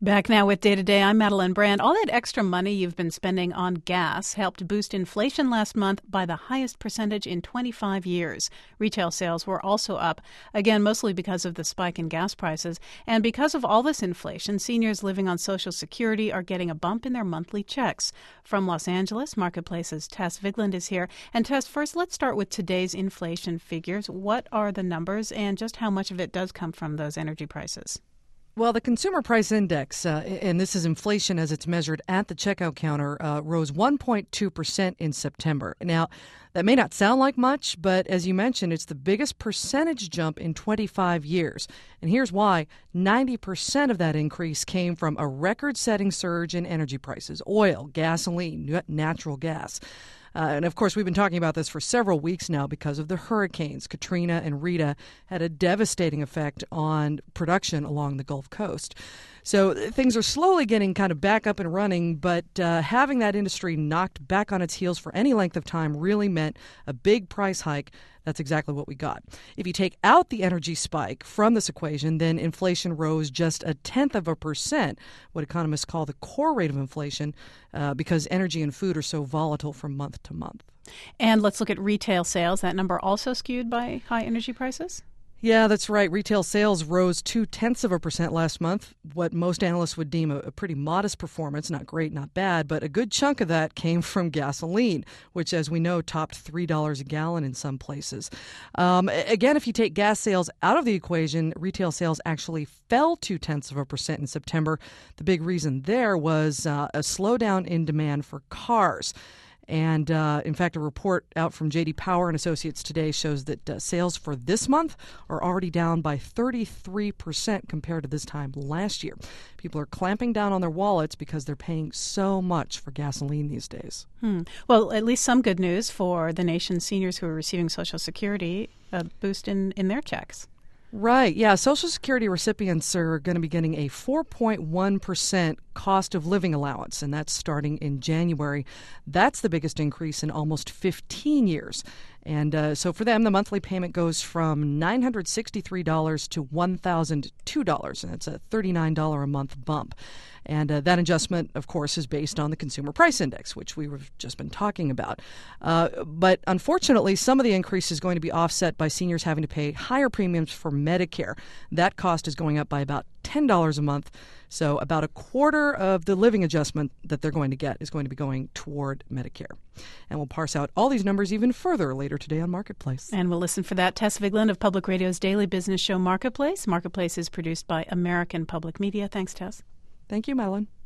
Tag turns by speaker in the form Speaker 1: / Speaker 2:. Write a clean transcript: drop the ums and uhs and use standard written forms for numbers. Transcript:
Speaker 1: Back now with Day to Day, I'm Madeline Brand. All that extra money you've been spending on gas helped boost inflation last month by the highest percentage in 25 years. Retail sales were also up, again, mostly because of the spike in gas prices. And because of all this inflation, seniors living on Social Security are getting a bump in their monthly checks. From Los Angeles, Marketplace's Tess Vigland is here. And Tess, first, let's start with today's inflation figures. What are the numbers and just how much of it does come from those energy prices?
Speaker 2: Well, the Consumer Price Index, and this is inflation as it's measured at the checkout counter, rose 1.2% in September. Now, that may not sound like much, but as you mentioned, it's the biggest percentage jump in 25 years. And here's why. 90% of that increase came from a record-setting surge in energy prices: oil, gasoline, natural gas. And of course, we've been talking about this for several weeks now because of the hurricanes. Katrina and Rita had a devastating effect on production along the Gulf Coast. So things are slowly getting kind of back up and running, but having that industry knocked back on its heels for any length of time really meant a big price hike. That's exactly what we got. If you take out the energy spike from this equation, then inflation rose just 0.1%, what economists call the core rate of inflation, because energy and food are so volatile from month to month.
Speaker 1: And let's look at retail sales. That number also skewed by high energy prices?
Speaker 2: Yeah, that's right. Retail sales rose 0.2% last month, what most analysts would deem a pretty modest performance. Not great, not bad, but a good chunk of that came from gasoline, which, as we know, topped $3 a gallon in some places. Again, if you take gas sales out of the equation, retail sales actually fell 0.2% in September. The big reason there was a slowdown in demand for cars. And in fact, a report out from J.D. Power and Associates today shows that sales for this month are already down by 33% compared to this time last year. People are clamping down on their wallets because they're paying so much for gasoline these days.
Speaker 1: Well, at least some good news for the nation's seniors who are receiving Social Security, a boost in their checks.
Speaker 2: Right. Yeah. Social Security recipients are going to be getting a 4.1% cost of living allowance, and that's starting in January. That's the biggest increase in almost 15 years. And so for them, the monthly payment goes from $963 to $1,002, and that's a $39 a month bump. And that adjustment, of course, is based on the Consumer Price Index, which we've just been talking about. But unfortunately, some of the increase is going to be offset by seniors having to pay higher premiums for Medicare. That cost is going up by about $10 a month. So about a quarter of the living adjustment that they're going to get is going to be going toward Medicare. And we'll parse out all these numbers even further later today on Marketplace.
Speaker 1: And we'll listen for that. Tess Vigland of Public Radio's daily business show Marketplace. Marketplace is produced by American Public Media. Thanks, Tess.
Speaker 2: Thank you, Madeline.